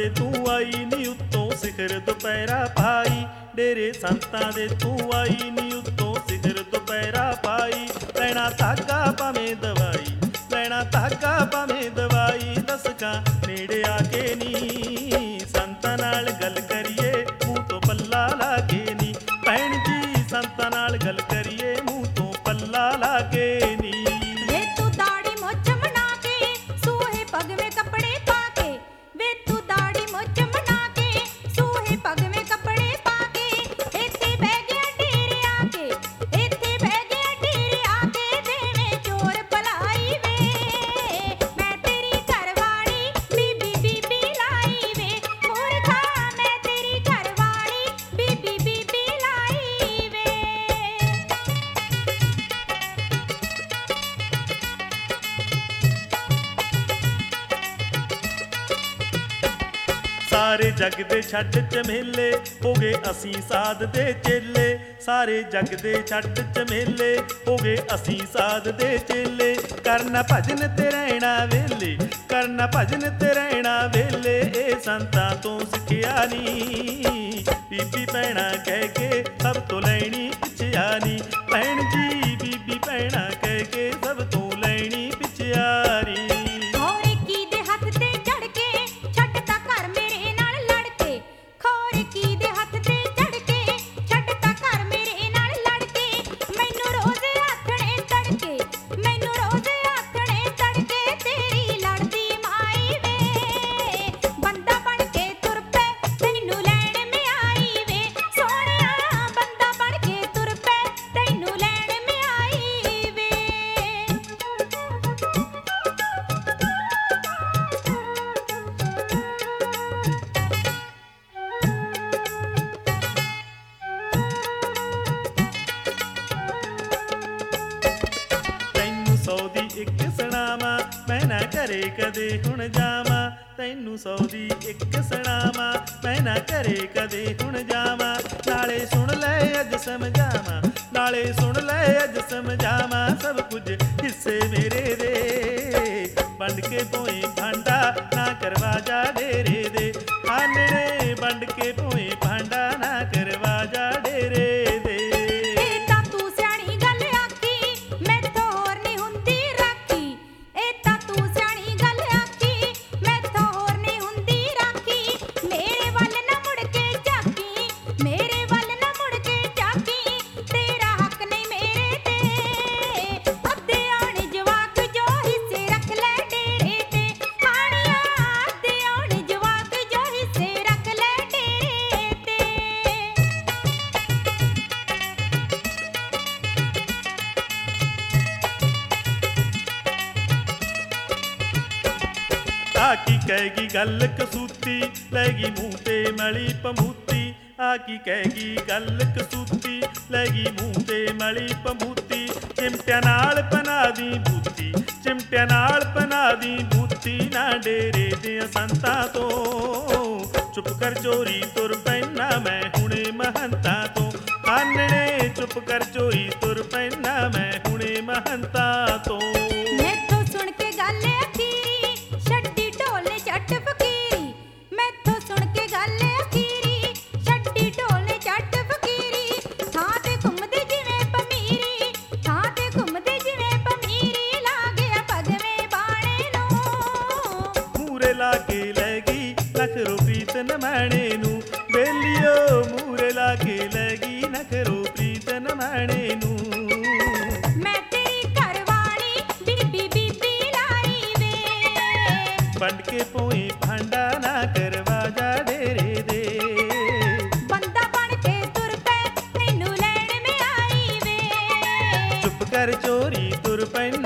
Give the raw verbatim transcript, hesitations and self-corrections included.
ਦੇ ਤੂੰ ਆਈ ਨੀ ਉੱਤੋਂ ਸਿਖਰ ਦੁਪਹਿਰਾ ਪਾਈ, ਡੇਰੇ ਸੰਤਾਂ ਦੇ ਤੂੰ ਆਈ ਨੀ ਉੱਤੋਂ ਸਿਖਰ ਦੁਪਹਿਰਾ ਪਾਈ। ਲੈਣਾ ਧਾਗਾ ਭਾਵੇਂ ਦਵਾਈ, ਲੈਣਾ ਧਾਗਾ ਭਾਵੇਂ ਦਵਾਈ, ਦਸਕਾਂ ਨੇੜੇ ਆ ਕੇ ਨੀ ਸੰਤਾਂ ਨਾਲ ਗੱਲ ਕਰੀਏ ਮੂੰਹ ਤੋਂ ਪੱਲਾ ਲਾ ਕੇ ਨੀ। ਭੈਣ ਜੀ ਸੰਤਾਂ ਨਾਲ ਗੱਲ ਕਰੀਏ ਮੂੰਹ ਤੋਂ ਪੱਲਾ ਲਾ ਕੇ ਨੀ। ਵੇ ਤੂੰ ਦਾੜੀ ਮੁੱਛ ਬਣਾ ਕੇ ਸੂਹੇ ਪਗਵੇਂ ਕੱਪੜੇ ਪਾ ਕੇ, ਵੇ ਤੂੰ ਦਾੜੀ ਮੁੱਛ ਬਣਾ ਕੇ ਸੂਹੇ ਪਗਵੇਂ ਕੱਪੜੇ ਪਾ ਕੇ, ਇੱਥੇ ਬਹਿ ਗਿਆ ਡੇਰੇ ਆ ਕੇ, ਇੱਥੇ ਬਹਿ ਗਿਆ ਡੇਰੇ ਆ ਕੇ, ਦੇਵੇਂ ਚੋਰ ਭਲਾਈ ਵੇ। ਮੈਂ ਤੇਰੀ ਘਰਵਾਲੀ ਬੀਬੀ ਬੀਬੀ ਲਾਈ ਵੇ, ਮੂਰਖਾ ਮੈਂ ਤੇਰੀ ਘਰਵਾਲੀ ਬੀਬੀ ਬੀਬੀ ਲਾਈ ਵੇ। ਸਾਰੇ ਜੱਗ ਦੇ ਛੱਡ ਝਮੇਲੇ ਹੋ ਗਏ ਅਸੀਂ ਸਾਧ ਦੇ ਚੇਲੇ, ਸਾਰੇ ਜੱਗ ਦੇ ਛੱਡ ਝਮੇਲੇ ਹੋ ਗਏ ਅਸੀਂ ਸਾਧ ਦੇ ਚੇਲੇ। ਕਰਨਾ ਭਜਨ ਤੇ ਰਹਿਣਾ ਵੇਲੇ, ਕਰਨਾ ਭਜਨ ਤੇ ਰਹਿਣਾ ਵੇਲੇ, ਇਹ ਸੰਤਾਂ ਤੋਂ ਸਿੱਖਿਆ ਨੀ। ਬੀਬੀ ਭੈਣਾ ਕਹਿ ਕੇ ਸਭ ਤੋਂ ਲੈਣੀ ਪਿੱਛਿਆ ਨੀ, ਭੈਣ ਜੀ ਬੀਬੀ ਭੈਣਾ ਕਹਿ ਕੇ ਸਭ ਤੋਂ ਲੈਣੀ ਪਿੱਛਿਆਰੀ। ਖੋਰੇ ਕੀ ਦੇ ਹੱਥ ਤੇ ਚੜ ਕੇ ਛੱਡਤਾ ਘਰ ਮੇਰੇ ਨਾਲ ਲੜ ਕੇ, ਖੋਰੇ ਕੀ ਦੇ ਹੱਥ ਤੇ ਚੜ ਕੇ ਛੱਡਤਾ ਘਰ ਮੇਰੇ ਨਾਲ ਲੜ ਕੇ, ਮੈਨੂੰ ਰੋਜ਼ ਆਥਣੇ ਤੜਕੇ, ਮੈਨੂੰ ਰੋਜ਼ ਆਥਣੇ ਤੜਕੇ, ਤੇਰੀ ਲੜਦੀ ਮਾਈ ਵੇ। ਬੰਦਾ ਬਣ ਕੇ ਤੁਰ ਪੈ ਤੈਨੂੰ ਲੈਣ ਮੈਂ ਆਈ ਵੇ, ਸੋਹਣਿਆ ਬੰਦਾ ਬਣ ਕੇ ਤੁਰ ਪੈ ਤੈਨੂੰ ਲੈਣ ਮੈਂ ਆਈ ਵੇ। ਤੈਨੂੰ ਸੌ ਦੀ ਇੱਕ ਸੁਣਾਵਾਂ ਮੈਂ ਨਾ ਘਰੇ ਕਦੇ ਹੁਣ ਜਾਵਾਂ, ਤੈਨੂੰ ਸੌ ਦੀ ਇੱਕ ਸੁਣਾਵਾਂ ਮੈਂ ਨਾ ਘਰੇ ਕਦੇ ਹੁਣ ਜਾਵਾਂ। ਨਾਲੇ ਸੁਣ ਲੈ ਅੱਜ ਸਮਝਾਵਾਂ, ਨਾਲੇ ਸੁਣ ਲੈ ਅੱਜ ਸਮਝਾਵਾਂ, ਸਭ ਕੁਝ ਹਿੱਸੇ ਮੇਰੇ ਦੇ। ਵੰਡ ਕੇ ਭੋਏ ਭਾਂਡਾ ਨਾ ਕਰਵਾ ਜਾ ਡੇਰੇ ਦੇ, ਆਨਣੇ ਵੰਡ ਕੇ ਭੋਏ ਭਾਂਡਾ ਨਾ ਕਰਵਾ ਜਾ ਡੇਰੇ ਦੇ। ਇਹ ਤਾਂ ਤੂੰ ਸਿਆਣੀ ਗੱਲ ਆਖੀ, ਮੈਥੋਂ ਹੋਰ ਨਹੀਂ ਹੁੰਦੀ ਰਾਖੀ, ਇਹ ਤਾਂ ਤੂੰ ਸਿਆਣੀ ਗੱਲ ਆਖੀ, ਮੈਥੋਂ ਹੋਰ ਨਹੀਂ ਹੁੰਦੀ ਰਾਖੀ। ਮੇਰੇ ਵੱਲ ਨਾ ਮੁੜ ਕੇ ਝਾਕੀ, ਮੇਰੇ ਵੱਲ ਨਾ ਮੁੜ ਕੇ ਝਾਕੀ, ਤੇਰਾ ਹੱਕ ਨਹੀਂ ਮੇਰੇ ਤੇ। ਅੱਧੇ ਆਉਣ ਜਵਾਕ ਜੋ ਹਿੱਸੇ ਰੱਖ ਲੈ ਡੇਰੇ ਤੇ, ਹਾਣੀਆਂ ਅੱਧੇ ਆਉਣ ਜਵਾਕ ਜੋ ਹਿੱਸੇ ਰੱਖ ਲੈ ਡੇਰੇ ਤੇ। ਆ ਕੀ ਕਹੇਗੀ ਗੱਲ ਕਸੂਤੀ, ਲੈਗੀ ਮੂੰਹ ਤੇ ਮਲੀ ਪੰਬੂਤੀ। ਆ ਕੀ ਕਹੇਗੀ ਗੱਲ ਕਸੂਤੀ, ਲੈਗੀ ਮੂੰਹ ਤੇ ਮਲੀ ਪੰਬੂਤੀ। ਚਿਮਟਿਆਂ ਨਾਲ ਬਣਾ ਦੀ ਬੂਤੀ, ਚਿਮਟਿਆਂ ਨਾਲ ਬਣਾ ਦੀ ਬੂਤੀ, ਨਾ ਡੇਰੇ ਦੇ ਸੰਤਾਂ ਤੋਂ ਚੁੱਪ ਕਰ ਚੋਰੀ ਤੁਰ ਪੈਣਾ ਮੈਂ ਹੁਣੇ ਮਹੰਤਾਂ ਤੋਂ। ਆਨਣੇ ਚੁੱਪ ਕਰ ਚੋਰੀ ਤੁਰ ਪੈਣਾ ਮੈਂ ਹੁਣੇ ਮਹੰਤਾਂ ਤੋਂ। ਮੈਥੋਂ ਸੁਣ ਕੇ ਗੱਲ ਅਖੀਰੀ ਛੱਡੀ ਢੋਲੇ ਚੱਟ ਫਕੀਰੀ, ਮੈਥੋਂ ਸੁਣ ਕੇ ਗੱਲ ਅਖੀਰੀ ਛੱਡੀ ਢੋਲੇ ਚੱਟ ਫਕੀਰੀ। ਥਾਂ ਤੇ ਘੁੰਮਦੇ ਜਿਵੇਂ ਪਮੀਰੀ, ਥਾਂ ਤੇ ਘੁੰਮਦੇ ਜਿਵੇਂ ਪਮੀਰੀ, ਲਾ ਗਿਆ ਪਗਵੇਂ ਬਾਣੇ ਨੂੰ। ਮੂਰੇ ਲਾ ਕੇ ਲੈ ਗਈ ਨਖਰੋ ਪ੍ਰੀਤ ਨਮਾਣੇ ਨੂੰ, ਬੇਲੀਓ ਮੂਰੇ ਲਾ ਕੇ ਲੈ ਗਈ ਨਖਰੋ ਪ੍ਰੀਤ ਨਮਾਣੇ ਨੂੰ। ਮੈਂ ਤੇਰੀ ਘਰਵਾਲੀ ਬੀਬੀ ਬੀਬੀ ਲਾਈ ਵੇ, ਵੰਡ ਕੇ ਭੋਏ ਭਾਂਡਾ ਨਾ ਕਰਵਾ ਜਾ ਡੇਰੇ ਦੇ। ਬੰਦਾ ਬਣ ਕੇ ਤੁਰ ਪੈ ਤੈਨੂੰ ਲੈਣ ਮੈਂ ਆਈ ਵੇ। ਚੁੱਪ ਕਰ ਚੋਰੀ ਤੁਰ ਪੈਣਾ